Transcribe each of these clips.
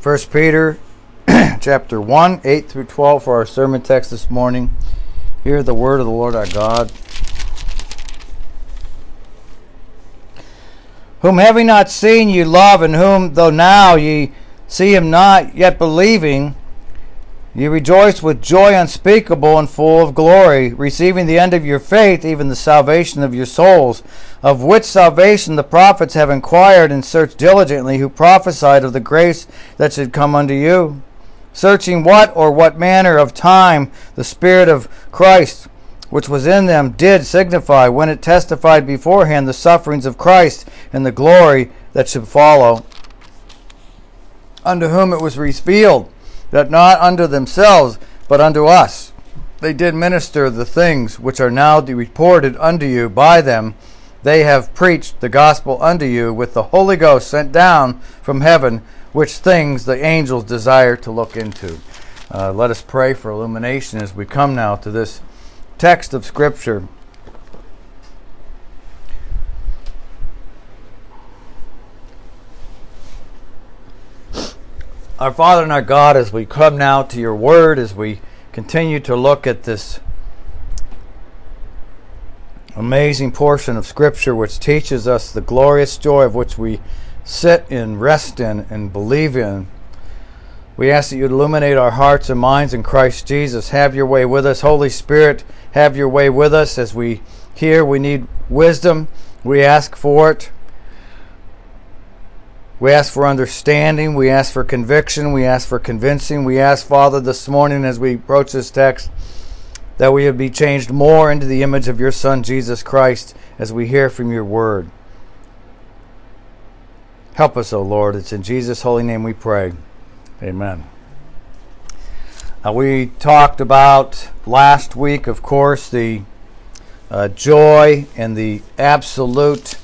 1 Peter chapter 1, 8 through 12 for our sermon text this morning. Hear the word of the Lord our God. Whom having not seen ye love, and whom though now ye see him not, yet believing, ye rejoice with joy unspeakable and full of glory, receiving the end of your faith, even the salvation of your souls, of which salvation the prophets have inquired and searched diligently, who prophesied of the grace that should come unto you, searching what manner of time the Spirit of Christ, which was in them, did signify, when it testified beforehand the sufferings of Christ and the glory that should follow, unto whom it was revealed, that not unto themselves, but unto us, they did minister the things which are now reported unto you by them. They have preached the gospel unto you with the Holy Ghost sent down from heaven, which things the angels desire to look into. Let us pray for illumination as we come now to this text of Scripture. Our Father and our God, as we come now to your word, as we continue to look at this amazing portion of Scripture which teaches us the glorious joy of which we sit in, rest in, and believe in, we ask that you illuminate our hearts and minds in Christ Jesus. Have your way with us. Holy Spirit, have your way with us as we hear. We need wisdom. We ask for it. We ask for understanding. We ask for conviction. We ask for convincing. We ask, Father, this morning as we approach this text, that we would be changed more into the image of your Son, Jesus Christ, as we hear from your word. Help us, O Lord. It's in Jesus' holy name we pray. Amen. We talked about last week, of course, the joy and the absolute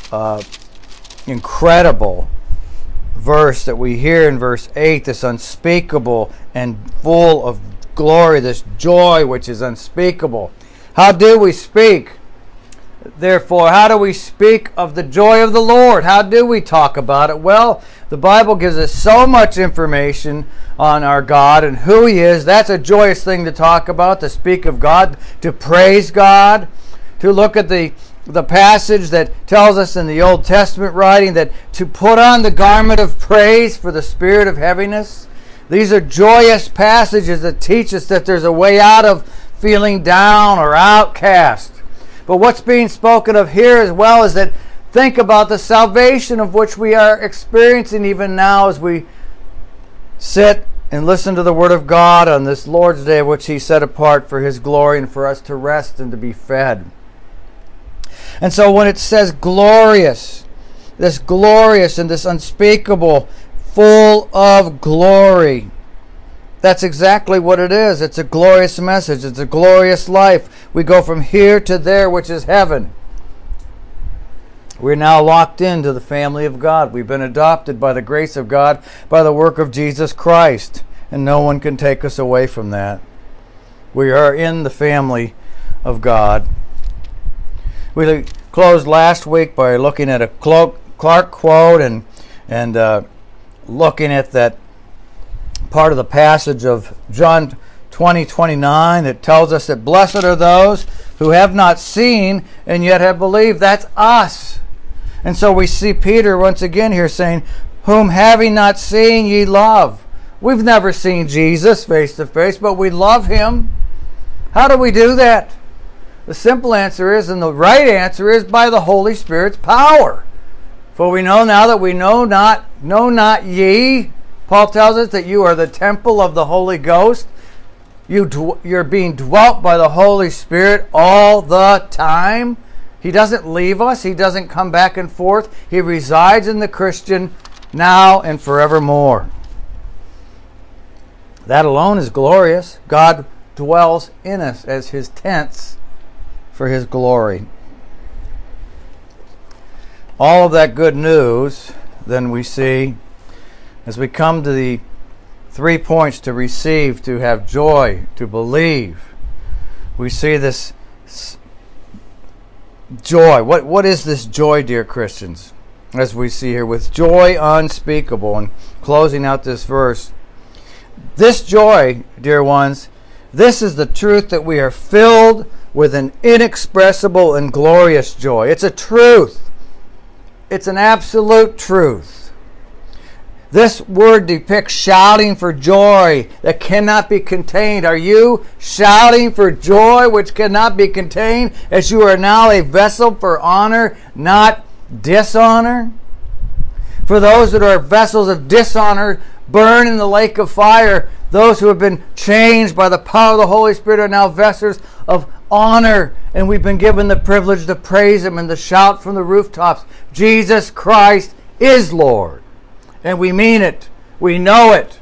incredible verse that we hear in verse 8, this unspeakable and full of glory, this joy which is unspeakable. How do we speak? Therefore, how do we speak of the joy of the Lord? How do we talk about it? Well, the Bible gives us so much information on our God and who He is. That's a joyous thing to talk about, to speak of God, to praise God, to look at the passage that tells us in the Old Testament writing that to put on the garment of praise for the spirit of heaviness. These are joyous passages that teach us that there's a way out of feeling down or outcast. But what's being spoken of here as well is that think about the salvation of which we are experiencing even now as we sit and listen to the Word of God on this Lord's Day, which He set apart for His glory and for us to rest and to be fed. And so when it says glorious and this unspeakable, full of glory, that's exactly what it is. It's a glorious message. It's a glorious life. We go from here to there, which is heaven. We're now locked into the family of God. We've been adopted by the grace of God, by the work of Jesus Christ. And no one can take us away from that. We are in the family of God. We closed last week by looking at a Clark quote and looking at that part of the passage of John 20:29 that tells us that blessed are those who have not seen and yet have believed. That's us. And so we see Peter once again here saying, whom having not seen ye love. We've never seen Jesus face to face, but we love Him. How do we do that? The simple answer is, and the right answer is, by the Holy Spirit's power. For we know now that we know not ye. Paul tells us that you are the temple of the Holy Ghost. You're being dwelt by the Holy Spirit all the time. He doesn't leave us. He doesn't come back and forth. He resides in the Christian now and forevermore. That alone is glorious. God dwells in us as His tents for His glory. All of that good news, then we see, as we come to the 3 points to receive, to have joy, to believe, we see this joy. What is this joy, dear Christians? as we see here, with joy unspeakable. And closing out this verse, this joy, dear ones, this is the truth that we are filled with an inexpressible and glorious joy. It's a truth. It's an absolute truth. This word depicts shouting for joy that cannot be contained. Are you shouting for joy which cannot be contained, as you are now a vessel for honor, not dishonor? For those that are vessels of dishonor burn in the lake of fire. Those who have been changed by the power of the Holy Spirit are now vessels of honor, and we've been given the privilege to praise Him and to shout from the rooftops, Jesus Christ is Lord. And we mean it. We know it.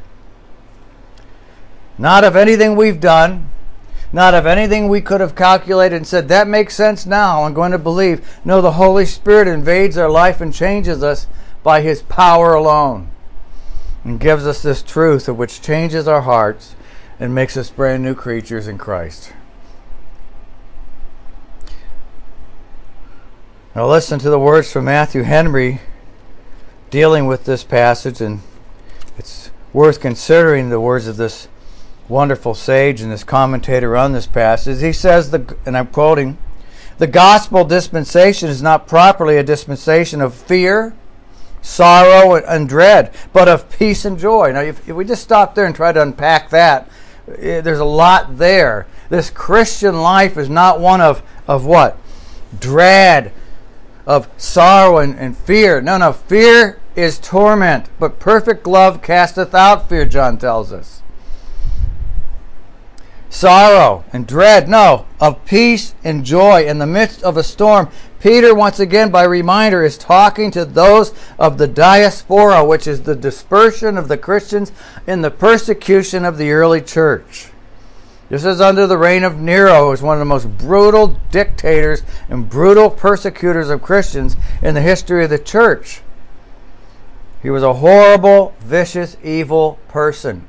Not of anything we've done, not of anything we could have calculated and said, that makes sense now, I'm going to believe. No, the Holy Spirit invades our life and changes us by His power alone, and gives us this truth of which changes our hearts and makes us brand new creatures in Christ. Now listen to the words from Matthew Henry dealing with this passage, and it's worth considering the words of this wonderful sage and this commentator on this passage. He says, and I'm quoting, "The gospel dispensation is not properly a dispensation of fear, sorrow, and dread, but of peace and joy." Now, if we just stop there and try to unpack that, there's a lot there. This Christian life is not one of what? Dread, of sorrow and fear. No, fear is torment, but perfect love casteth out fear, John tells us. Sorrow and dread, no, of peace and joy in the midst of a storm. Peter, once again, by reminder, is talking to those of the diaspora, which is the dispersion of the Christians in the persecution of the early church. This is under the reign of Nero, who was one of the most brutal dictators and brutal persecutors of Christians in the history of the church. He was a horrible, vicious, evil person.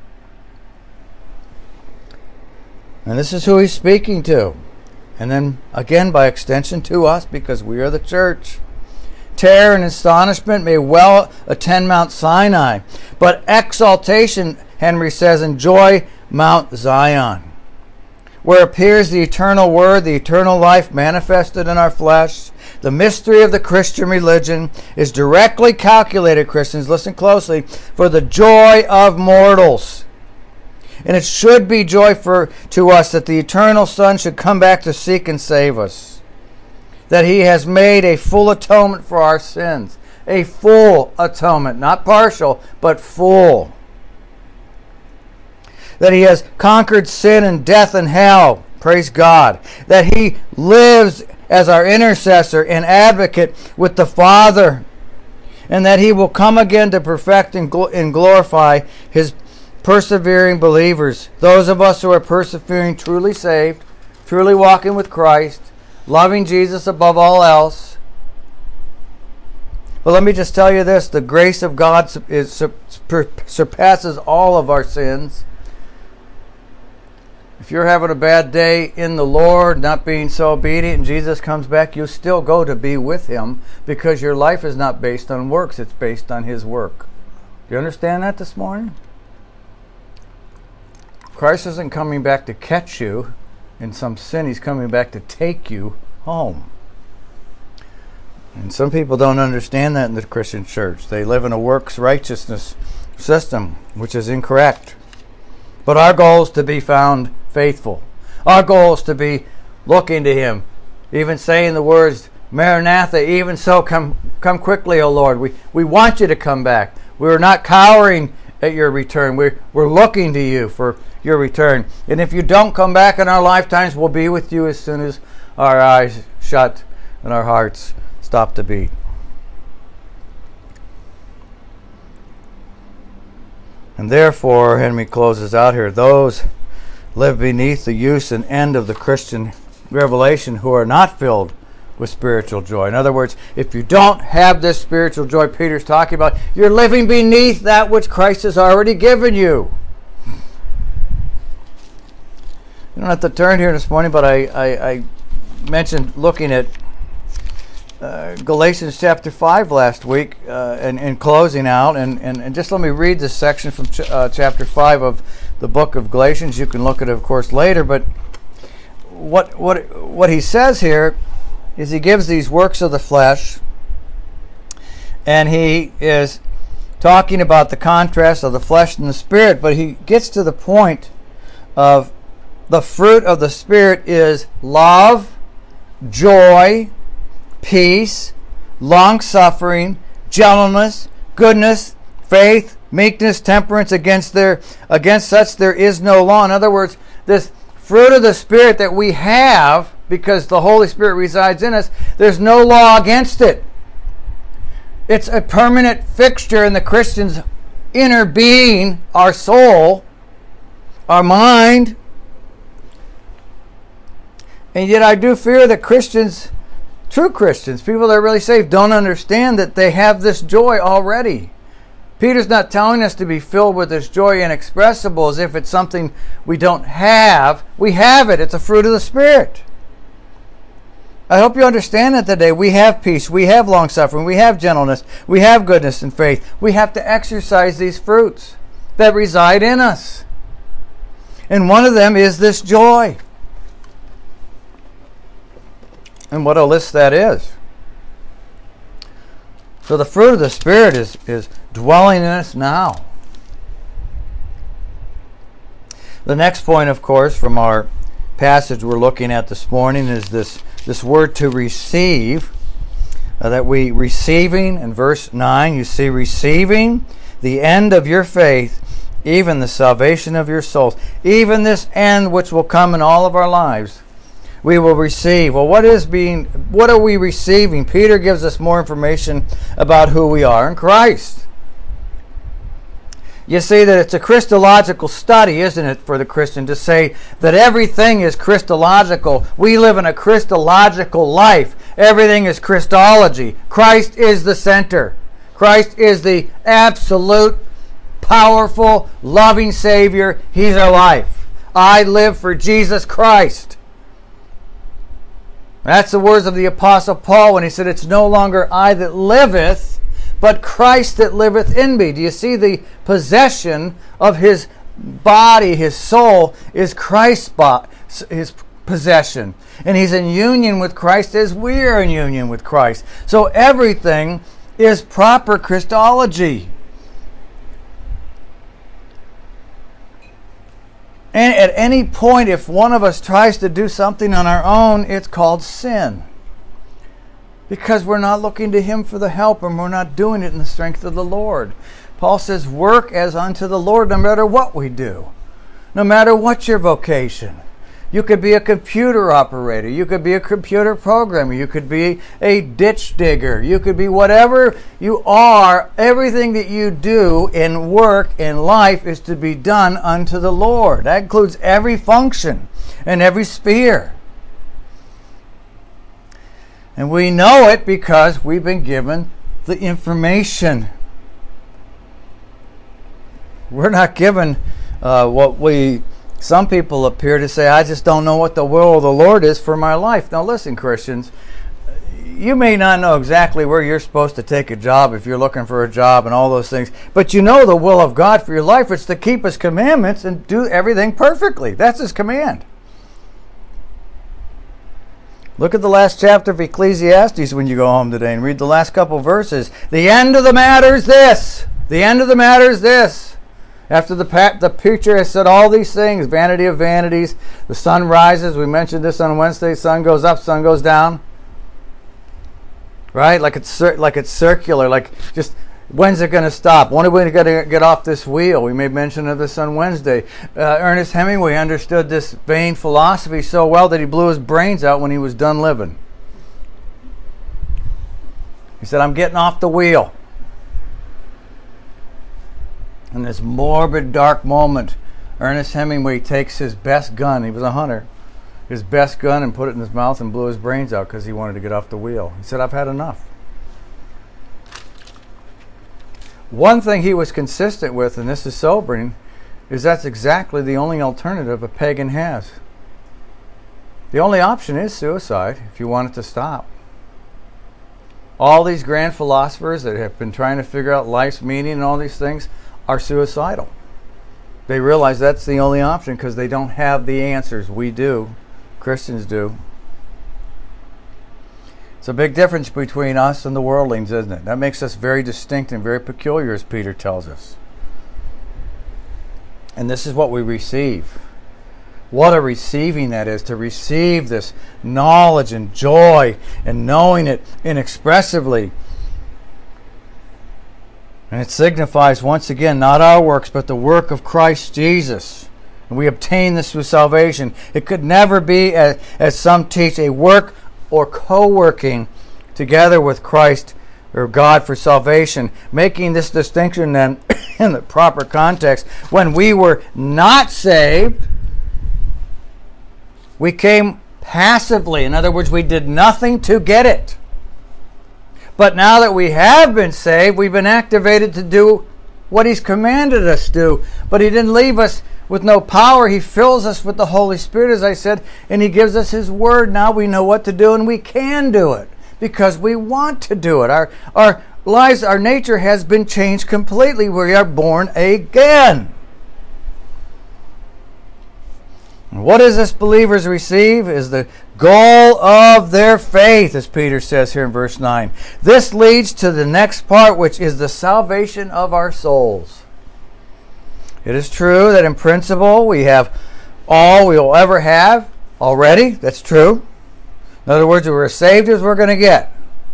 And this is who he's speaking to. And then, again, by extension to us, because we are the church. Terror and astonishment may well attend Mount Sinai, but exaltation, Henry says, and joy Mount Zion, where appears the eternal Word, the eternal life manifested in our flesh. The mystery of the Christian religion is directly calculated, Christians, listen closely, for the joy of mortals. And it should be joy to us that the eternal Son should come back to seek and save us. That He has made a full atonement for our sins. A full atonement, not partial, but full. That He has conquered sin and death and hell. Praise God. That He lives as our intercessor and advocate with the Father. And that He will come again to perfect and glorify His persevering believers. Those of us who are persevering, truly saved, truly walking with Christ, loving Jesus above all else. But let me just tell you this, the grace of God surpasses all of our sins. If you're having a bad day in the Lord, not being so obedient, and Jesus comes back, you still go to be with Him, because your life is not based on works, it's based on His work. Do you understand that this morning? Christ isn't coming back to catch you in some sin. He's coming back to take you home. And some people don't understand that in the Christian church. They live in a works righteousness system, which is incorrect. But our goal is to be found faithful. Our goal is to be looking to Him, even saying the words, Maranatha, even so come quickly, O Lord. We want you to come back. We're not cowering at your return. We're looking to you for your return. And if you don't come back in our lifetimes, we'll be with you as soon as our eyes shut and our hearts stop to beat. And therefore, Henry closes out here, those live beneath the use and end of the Christian revelation who are not filled with spiritual joy. In other words, if you don't have this spiritual joy Peter's talking about, you're living beneath that which Christ has already given you. You don't have to turn here this morning, but I mentioned looking at Galatians chapter 5 last week in closing out. And just let me read this section from chapter 5 of the book of Galatians. You can look at it, of course, later. But what he says here is he gives these works of the flesh. And he is talking about the contrast of the flesh and the spirit. But he gets to the point of the fruit of the Spirit is love, joy, peace, long-suffering, gentleness, goodness, faith, meekness, temperance. Against such there is no law. In other words, this fruit of the Spirit that we have, because the Holy Spirit resides in us, there's no law against it. It's a permanent fixture in the Christian's inner being, our soul, our mind. And yet I do fear that Christians, true Christians, people that are really saved, don't understand that they have this joy already. Peter's not telling us to be filled with this joy inexpressible as if it's something we don't have. We have it. It's a fruit of the Spirit. I hope you understand that today. We have peace. We have long-suffering. We have gentleness. We have goodness and faith. We have to exercise these fruits that reside in us. And one of them is this joy. And what a list that is. So the fruit of the Spirit is dwelling in us now. The next point, of course, from our passage we're looking at this morning is this word to receive. That we receiving, in verse 9, you see receiving the end of your faith, even the salvation of your souls. Even this end which will come in all of our lives, we will receive. Well, what are we receiving? Peter gives us more information about who we are in Christ. You see that it's a Christological study, isn't it, for the Christian to say that everything is Christological. We live in a Christological life. Everything is Christology. Christ is the center. Christ is the absolute, powerful, loving Savior. He's our life. I live for Jesus Christ. That's the words of the Apostle Paul when he said, it's no longer I that liveth, but Christ that liveth in me. Do you see the possession of his body, his soul, is Christ's his possession. And he's in union with Christ as we are in union with Christ. So everything is proper Christology. And at any point, if one of us tries to do something on our own, it's called sin. Because we're not looking to him for the help, and we're not doing it in the strength of the Lord. Paul says, work as unto the Lord no matter what we do. No matter what your vocation. You could be a computer operator. You could be a computer programmer. You could be a ditch digger. You could be whatever you are. Everything that you do in work, in life, is to be done unto the Lord. That includes every function and every sphere. And we know it because we've been given the information. We're not given some people appear to say, I just don't know what the will of the Lord is for my life. Now listen, Christians, you may not know exactly where you're supposed to take a job if you're looking for a job and all those things, but you know the will of God for your life. It's to keep his commandments and do everything perfectly. That's his command. Look at the last chapter of Ecclesiastes when you go home today and read the last couple verses. The end of the matter is this. The end of the matter is this. After the preacher has said all these things, vanity of vanities, the sun rises. We mentioned this on Wednesday. Sun goes up, sun goes down. Right? Like it's circular. Like just when's it going to stop? When are we going to get off this wheel? We made mention of this on Wednesday. Ernest Hemingway understood this vain philosophy so well that he blew his brains out when he was done living. He said, I'm getting off the wheel. In this morbid, dark moment, Ernest Hemingway takes his best gun. He was a hunter. His best gun and put it in his mouth and blew his brains out because he wanted to get off the wheel. He said, I've had enough. One thing he was consistent with, and this is sobering, is that's exactly the only alternative a pagan has. The only option is suicide if you want it to stop. All these grand philosophers that have been trying to figure out life's meaning and all these things are suicidal. They realize that's the only option because they don't have the answers. We do. Christians do. It's a big difference between us and the worldlings, isn't it? That makes us very distinct and very peculiar, as Peter tells us. And this is what we receive. What a receiving that is, to receive this knowledge and joy and knowing it inexpressively. And it signifies, once again, not our works, but the work of Christ Jesus. And we obtain this through salvation. It could never be, as some teach, a work or co-working together with Christ or God for salvation, making this distinction then in the proper context. When we were not saved, we came passively. In other words, we did nothing to get it. But now that we have been saved, we've been activated to do what He's commanded us to do. But He didn't leave us with no power. He fills us with the Holy Spirit, as I said, and He gives us His Word. Now we know what to do, and we can do it because we want to do it. Our lives, our nature has been changed completely. We are born again. And what does this believers receive is the goal of their faith, as Peter says here in verse 9. This leads to the next part, which is the salvation of our souls. It is true that in principle we have all we will ever have already. That's true. In other words, we're as saved as we're going to get.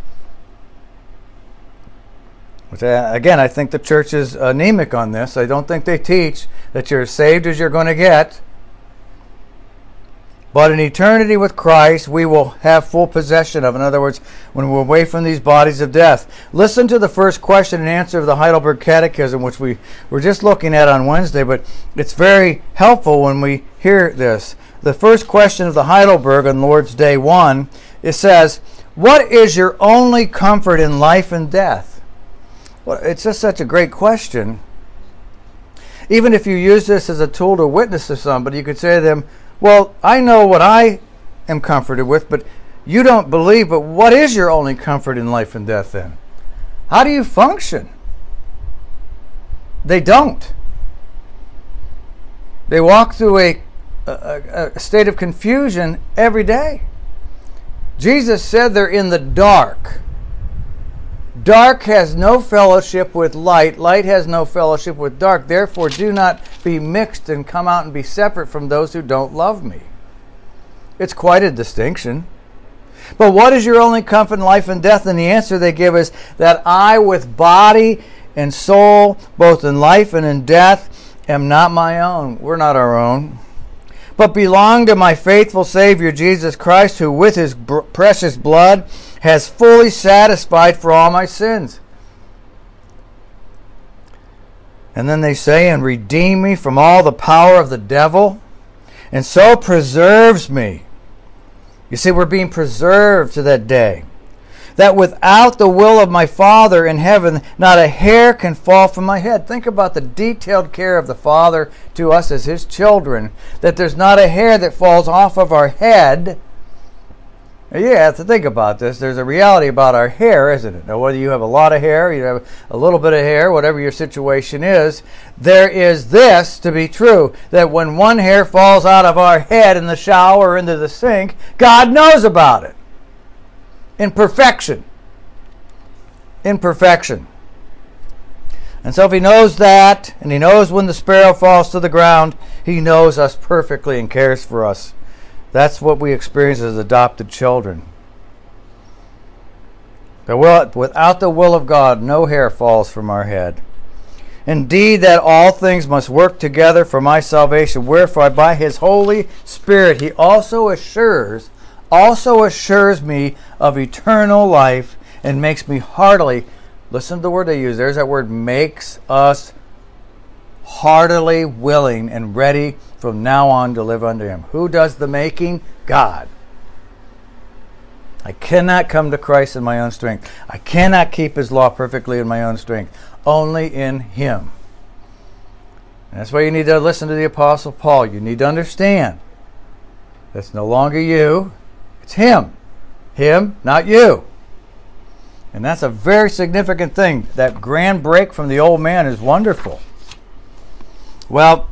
Which, again, I think the church is anemic on this. I don't think they teach that you're as saved as you're going to get. But in eternity with Christ, we will have full possession of. In other words, when we're away from these bodies of death. Listen to the first question and answer of the Heidelberg Catechism, which we were just looking at on Wednesday, but it's very helpful when we hear this. The first question of the Heidelberg on Lord's Day 1, it says, what is your only comfort in life and death? Well, it's just such a great question. Even if you use this as a tool to witness to somebody, you could say to them, well, I know what I am comforted with, but you don't believe. But what is your only comfort in life and death then? How do you function? They don't. They walk through a state of confusion every day. Jesus said they're in the dark. Dark has no fellowship with light. Light has no fellowship with dark. Therefore, do not be mixed and come out and be separate from those who don't love me. It's quite a distinction. But what is your only comfort in life and death? And the answer they give is that I, with body and soul, both in life and in death, am not my own. We're not our own. But belong to my faithful Savior, Jesus Christ, who with His precious blood has fully satisfied for all my sins. And then they say, and redeem me from all the power of the devil, and so preserves me. You see, we're being preserved to that day. That without the will of my Father in heaven, not a hair can fall from my head. Think about the detailed care of the Father to us as His children, that there's not a hair that falls off of our head. You have to think about this. There's a reality about our hair, isn't it? Now, whether you have a lot of hair, you have a little bit of hair, whatever your situation is, there is this to be true, that when one hair falls out of our head in the shower or into the sink, God knows about it. In perfection. In perfection. And so if He knows that, and He knows when the sparrow falls to the ground, He knows us perfectly and cares for us. That's what we experience as adopted children. But without the will of God, no hair falls from our head. Indeed, that all things must work together for my salvation. Wherefore, by His Holy Spirit, He also assures me of eternal life and makes me heartily, listen to the word they use, there's that word, makes us heartily willing and ready from now on to live unto Him. Who does the making? God. I cannot come to Christ in my own strength. I cannot keep His law perfectly in my own strength. Only in Him. And that's why you need to listen to the Apostle Paul. You need to understand that's no longer you. It's Him. Him, not you. And that's a very significant thing. That grand break from the old man is wonderful. Well,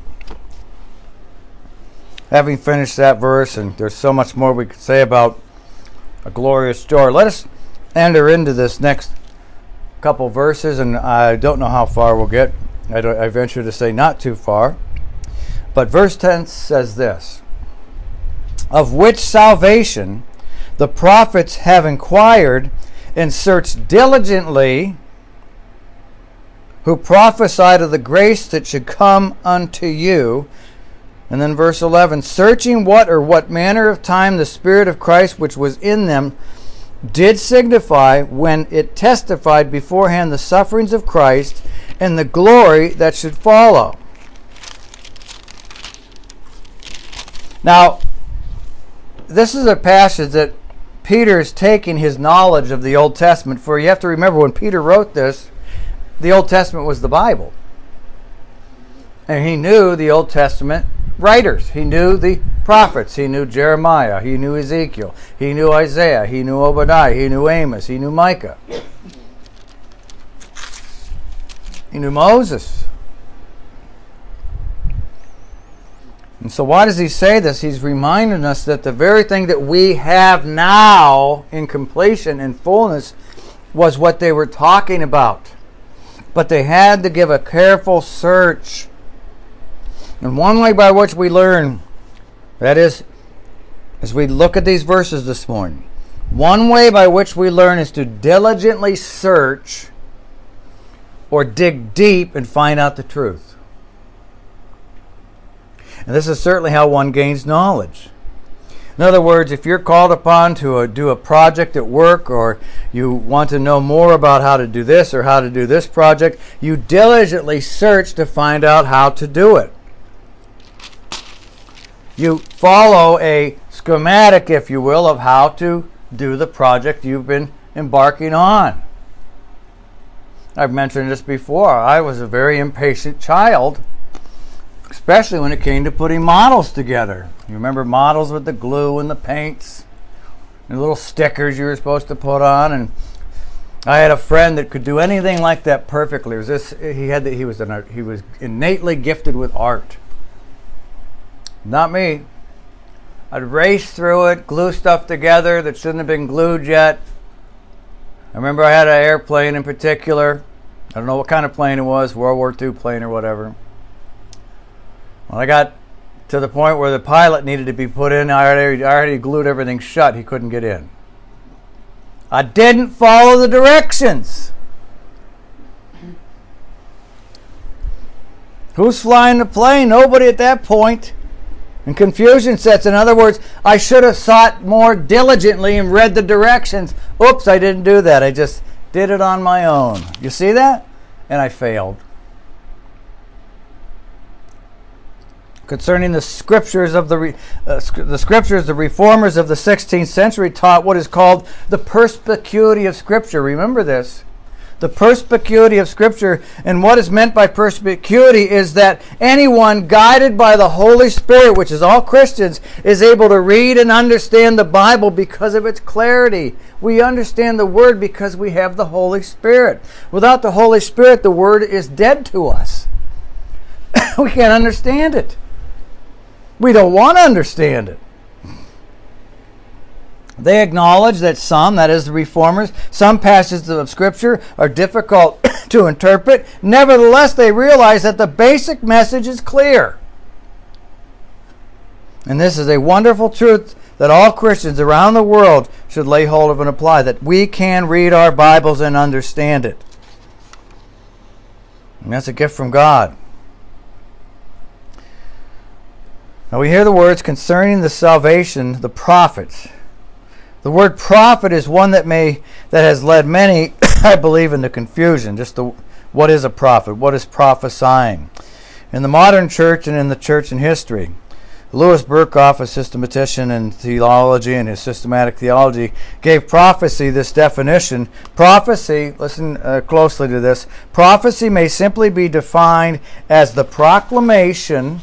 having finished that verse, and there's so much more we could say about a glorious joy, let us enter into this next couple verses, and I don't know how far we'll get. I venture to say not too far. But verse 10 says this: of which salvation the prophets have inquired and searched diligently, who prophesied of the grace that should come unto you. And then verse 11, searching what manner of time the Spirit of Christ which was in them did signify, when it testified beforehand the sufferings of Christ and the glory that should follow. Now, this is a passage that Peter is taking his knowledge of the Old Testament for. You have to remember, when Peter wrote this, the Old Testament was the Bible. And he knew the Old Testament writers. He knew the prophets. He knew Jeremiah. He knew Ezekiel. He knew Isaiah. He knew Obadiah. He knew Amos. He knew Micah. He knew Moses. And so why does he say this? He's reminding us that the very thing that we have now in completion and fullness was what they were talking about. But they had to give a careful search. And one way by which we learn, that is, as we look at these verses this morning, one way by which we learn is to diligently search or dig deep and find out the truth. And this is certainly how one gains knowledge. In other words, if you're called upon to do a project at work, or you want to know more about how to do this or how to do this project, you diligently search to find out how to do it. You follow a schematic, if you will, of how to do the project you've been embarking on. I've mentioned this before. I was a very impatient child, especially when it came to putting models together. You remember models with the glue and the paints and the little stickers you were supposed to put on. And I had a friend that could do anything like that perfectly. It was this, he was innately gifted with art. Not me. I'd race through it, glue stuff together that shouldn't have been glued yet. I remember I had an airplane in particular. I don't know what kind of plane it was, World War II plane or whatever. When I got to the point where the pilot needed to be put in, I already glued everything shut. He couldn't get in. I didn't follow the directions. Who's flying the plane? Nobody at that point. And confusion sets. In other words, I should have sought more diligently and read the directions. Oops, I didn't do that. I just did it on my own. You see that? And I failed. Concerning the scriptures of the scriptures, the reformers of the 16th century taught what is called the perspicuity of Scripture. Remember this. The perspicuity of Scripture, and what is meant by perspicuity is that anyone guided by the Holy Spirit, which is all Christians, is able to read and understand the Bible because of its clarity. We understand the Word because we have the Holy Spirit. Without the Holy Spirit, the Word is dead to us. We can't understand it. We don't want to understand it. They acknowledge that some, that is the reformers, some passages of Scripture are difficult to interpret. Nevertheless, they realize that the basic message is clear. And this is a wonderful truth that all Christians around the world should lay hold of and apply, that we can read our Bibles and understand it. And that's a gift from God. Now we hear the words concerning the salvation, the prophets. The word prophet is one that has led many, I believe, into confusion. What is a prophet? What is prophesying? In the modern church and in the church in history, Louis Berkhoff, a systematician in theology and his systematic theology, gave prophecy this definition. Prophecy, listen closely to this, prophecy may simply be defined as the proclamation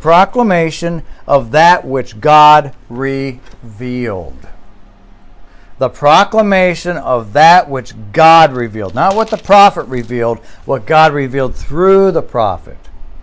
of that which God revealed. The proclamation of that which God revealed. Not what the prophet revealed, what God revealed through the prophet.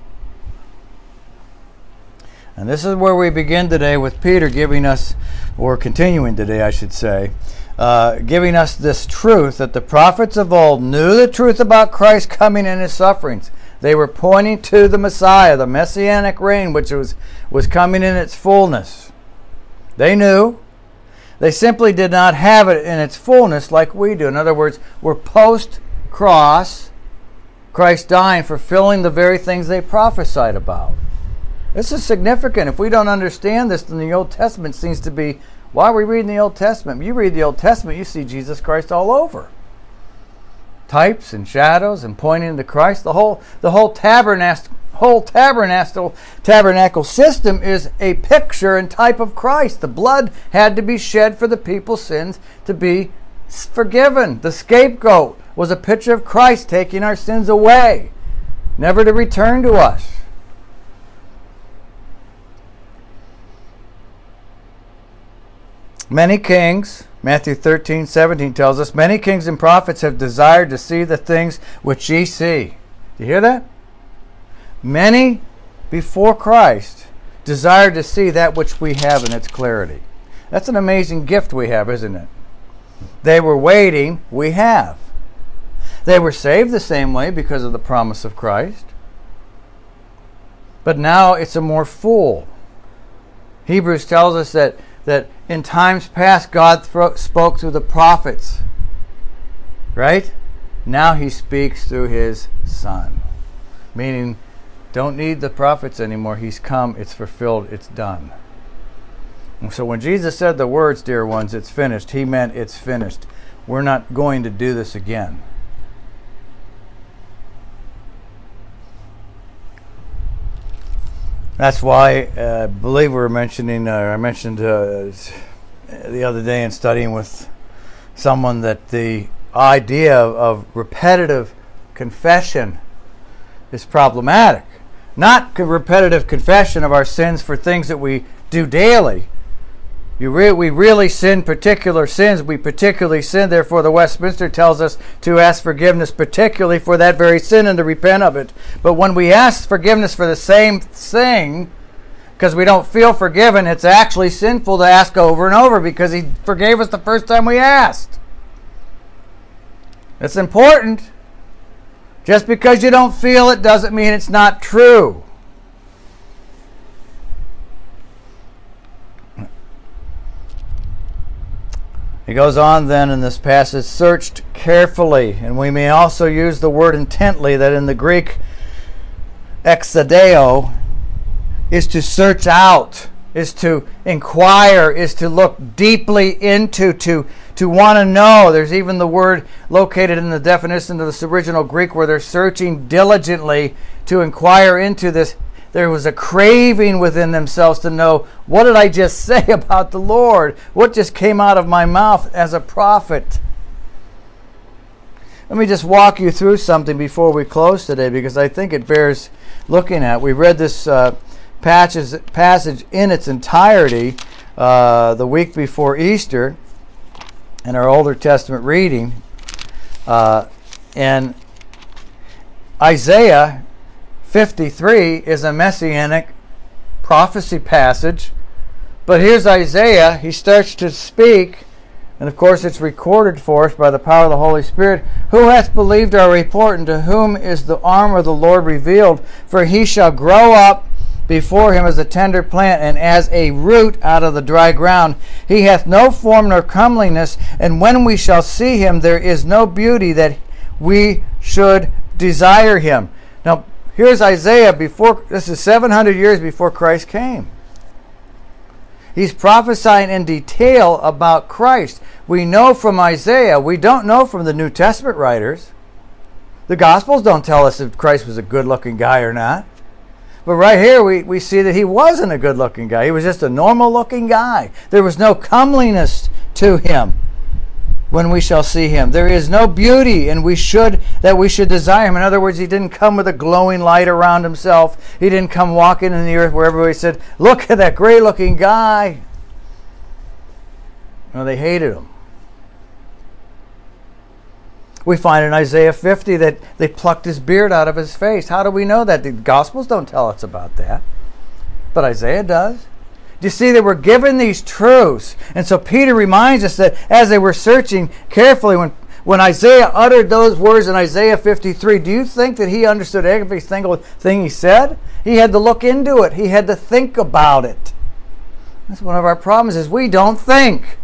And this is where we begin today with Peter giving us, or continuing today I should say, giving us this truth that the prophets of old knew the truth about Christ coming and his sufferings. They were pointing to the Messiah, the Messianic reign, which was coming in its fullness. They knew. They simply did not have it in its fullness like we do. In other words, we're post-cross, Christ dying, fulfilling the very things they prophesied about. This is significant. If we don't understand this, then the Old Testament seems to be, why are we reading the Old Testament? You read the Old Testament, you see Jesus Christ all over. Types and shadows and pointing to Christ. The whole tabernacle system is a picture and type of Christ. The blood had to be shed for the people's sins to be forgiven. The scapegoat was a picture of Christ taking our sins away, never to return to us. Many kings, Matthew 13:17 tells us, many kings and prophets have desired to see the things which ye see. Do you hear that? Many before Christ desired to see that which we have in its clarity. That's an amazing gift we have, isn't it? They were waiting, we have. They were saved the same way because of the promise of Christ. But now it's a more full. Hebrews tells us that in times past God spoke through the prophets. Right? Now he speaks through his Son. Meaning, don't need the prophets anymore. He's come, it's fulfilled, it's done. And so when Jesus said the words, dear ones, it's finished, he meant it's finished. We're not going to do this again. That's why I believe we were mentioning, I mentioned the other day in studying with someone that the idea of repetitive confession is problematic. Not repetitive confession of our sins for things that we do daily. We really sin particular sins. We particularly sin. Therefore, the Westminster tells us to ask forgiveness particularly for that very sin and to repent of it. But when we ask forgiveness for the same thing, because we don't feel forgiven, it's actually sinful to ask over and over because he forgave us the first time we asked. It's important. Just because you don't feel it doesn't mean it's not true. He goes on then in this passage, searched carefully, and we may also use the word intently, that in the Greek exadeo is to search out, is to inquire, is to look deeply into, to want to know. There's even the word located in the definition of this original Greek where they're searching diligently to inquire into this. There was a craving within themselves to know, what did I just say about the Lord? What just came out of my mouth as a prophet? Let me just walk you through something before we close today, because I think it bears looking at. We read this passage in its entirety the week before Easter in our Older Testament reading. And Isaiah 53 is a messianic prophecy passage. But here's Isaiah. He starts to speak, and of course it's recorded for us by the power of the Holy Spirit. Who hath believed our report, and to whom is the arm of the Lord revealed? For he shall grow up before him as a tender plant, and as a root out of the dry ground. He hath no form nor comeliness, and when we shall see him, there is no beauty that we should desire him. Now, here's Isaiah this is 700 years before Christ came. He's prophesying in detail about Christ. We know from Isaiah, we don't know from the New Testament writers. The Gospels don't tell us if Christ was a good-looking guy or not. But right here we see that he wasn't a good-looking guy. He was just a normal-looking guy. There was no comeliness to him when we shall see him. There is no beauty that we should desire him. In other words, he didn't come with a glowing light around himself. He didn't come walking in the earth where everybody said, look at that great-looking guy. No, they hated him. We find in Isaiah 50 that they plucked his beard out of his face. How do we know that? The Gospels don't tell us about that. But Isaiah does. You see, they were given these truths. And so Peter reminds us that as they were searching carefully, when Isaiah uttered those words in Isaiah 53, do you think that he understood every single thing he said? He had to look into it. He had to think about it. That's one of our problems, is we don't think.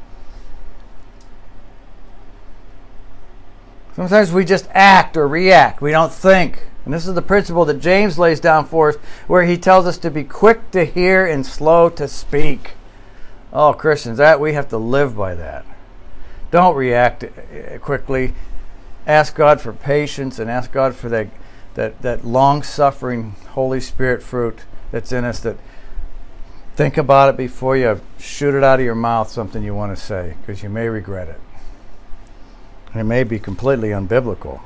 Sometimes we just act or react. We don't think. And this is the principle that James lays down for us, where he tells us to be quick to hear and slow to speak. Oh, Christians, that we have to live by that. Don't react quickly. Ask God for patience and ask God for that long-suffering Holy Spirit fruit that's in us. That think about it before you shoot it out of your mouth, something you want to say, because you may regret it. And it may be completely unbiblical.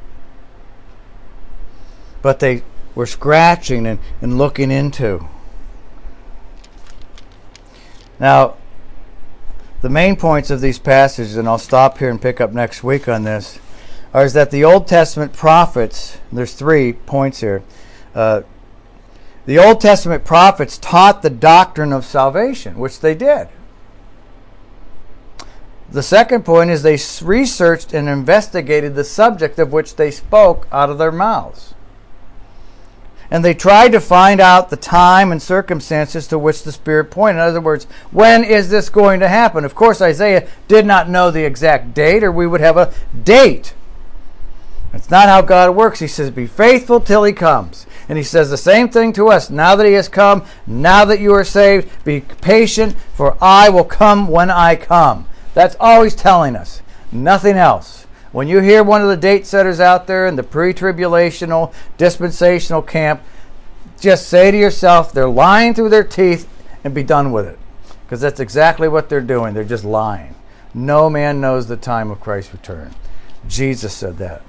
But they were scratching and looking into. Now, the main points of these passages, and I'll stop here and pick up next week on this, is that the Old Testament prophets, there's 3 points here. The Old Testament prophets taught the doctrine of salvation, which they did. The second point is they researched and investigated the subject of which they spoke out of their mouths. And they tried to find out the time and circumstances to which the Spirit pointed. In other words, when is this going to happen? Of course, Isaiah did not know the exact date, or we would have a date. That's not how God works. He says, be faithful till he comes. And he says the same thing to us. Now that he has come, now that you are saved, be patient, for I will come when I come. That's always telling us. Nothing else. When you hear one of the date setters out there in the pre-tribulational, dispensational camp, just say to yourself, they're lying through their teeth, and be done with it. Because that's exactly what they're doing. They're just lying. No man knows the time of Christ's return. Jesus said that.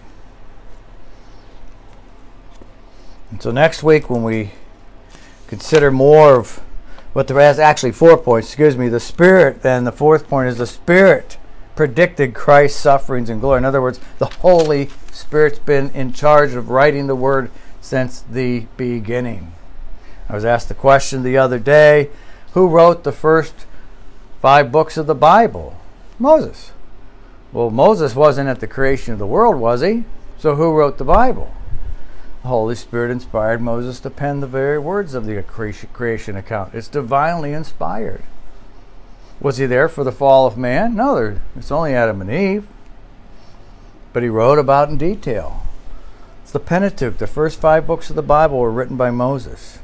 And so next week, when we consider more of what there is, actually 4 points, the Spirit, then the 4th point is the Spirit predicted Christ's sufferings and glory. In other words, the Holy Spirit's been in charge of writing the Word since the beginning. I was asked the question the other day, who wrote the first 5 books of the Bible? Moses. Well, Moses wasn't at the creation of the world, was he? So who wrote the Bible? The Holy Spirit inspired Moses to pen the very words of the creation account. It's divinely inspired. Was he there for the fall of man? No, it's only Adam and Eve. But he wrote about in detail. It's the Pentateuch. The first 5 books of the Bible were written by Moses.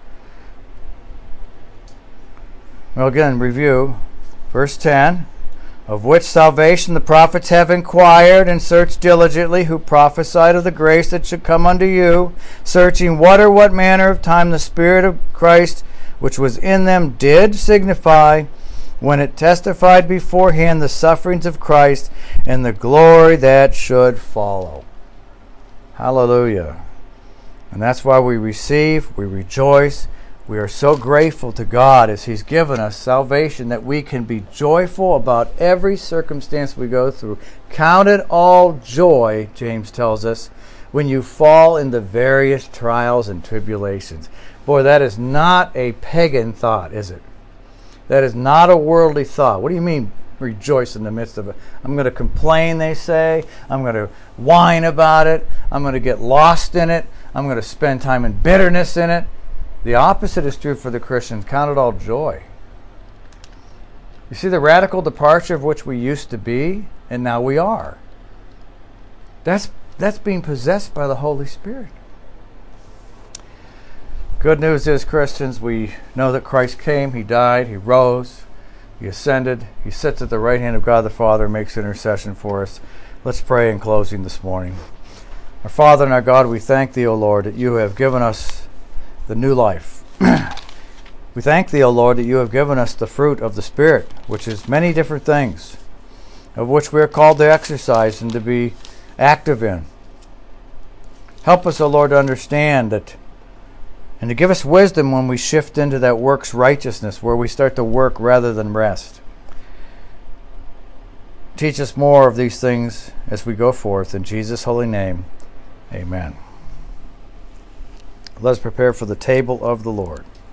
Well, again, review. Verse 10. Of which salvation the prophets have inquired and searched diligently, who prophesied of the grace that should come unto you, searching what manner of time the Spirit of Christ which was in them did signify, when it testified beforehand the sufferings of Christ and the glory that should follow. Hallelujah. And that's why we receive, we rejoice. We are so grateful to God as He's given us salvation that we can be joyful about every circumstance we go through. Count it all joy, James tells us, when you fall into various trials and tribulations. Boy, that is not a pagan thought, is it? That is not a worldly thought. What do you mean rejoice in the midst of it? I'm going to complain, they say. I'm going to whine about it. I'm going to get lost in it. I'm going to spend time in bitterness in it. The opposite is true for the Christians. Count it all joy. You see the radical departure of which we used to be, and now we are. That's being possessed by the Holy Spirit. Good news is, Christians, we know that Christ came, He died, He rose, He ascended, He sits at the right hand of God the Father, makes intercession for us. Let's pray in closing this morning. Our Father and our God, we thank Thee, O Lord, that You have given us the new life. We thank Thee, O Lord, that You have given us the fruit of the Spirit, which is many different things, of which we are called to exercise and to be active in. Help us, O Lord, to understand that, and to give us wisdom when we shift into that works righteousness, where we start to work rather than rest. teach us more of these things as we go forth. In Jesus' holy name, amen. Let us prepare for the table of the Lord.